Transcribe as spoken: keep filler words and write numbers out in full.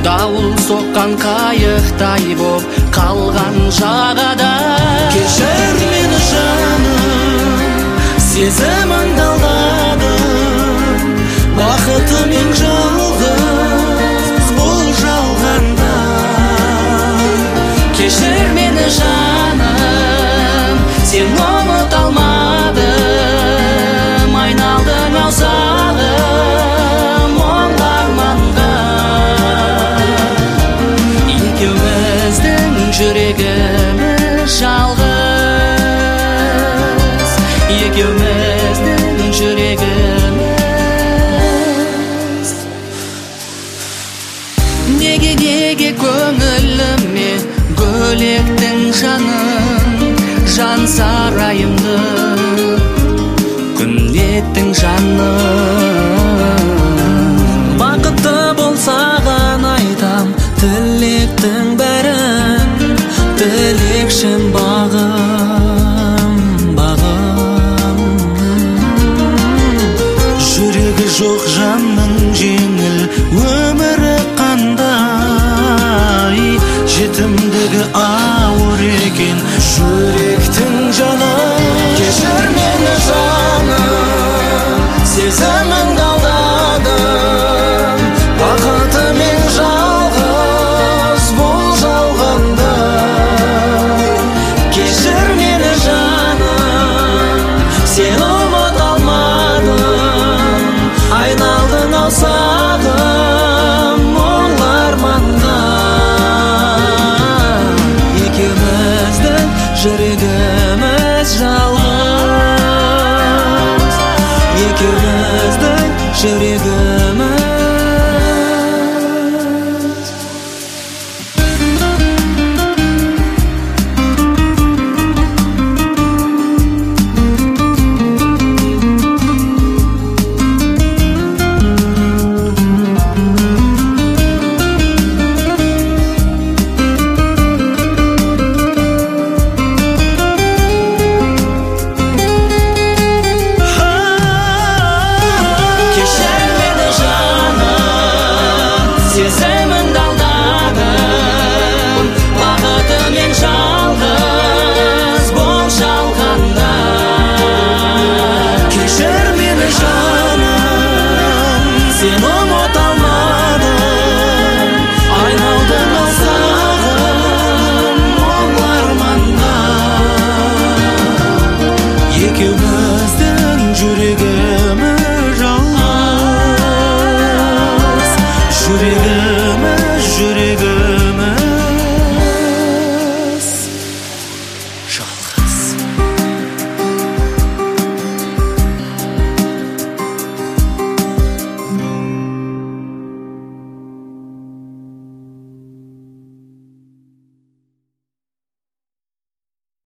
Дауыл соққан қайықтай боп қалған жағада. Кешір мені жаным, сезіміңді алдадым, бақытымның жалғыз бұл жалғанда. Кешір мені жаным, сен ұмыта алмадым, айналдың ау сағым мұңлы арманға. Екеуміздің жүрегіміз жалғыз, екеуміздің жүрегіміз. Неге неге көңіліме бөлектің жанын, жан сарайымды күн еттің жаным. Бақытты болсаған айтам тілектің бәрін, тілекшім бағым, бағым. Жүрегі жоқ жанның жеңіл өмірі қандай, жетімдігі ауыр екен жүректің жаны. Кешір мені жаным, сезіміңді алдадым, бақытымның жалғыз бұл жалғанда. Кешір мені жаным, сен ұмыта алмадым, айналдың ау сағым мұңлы арманға. Екеуміздің жүрегіміз жалғыз, екеуміздің жүрегіміз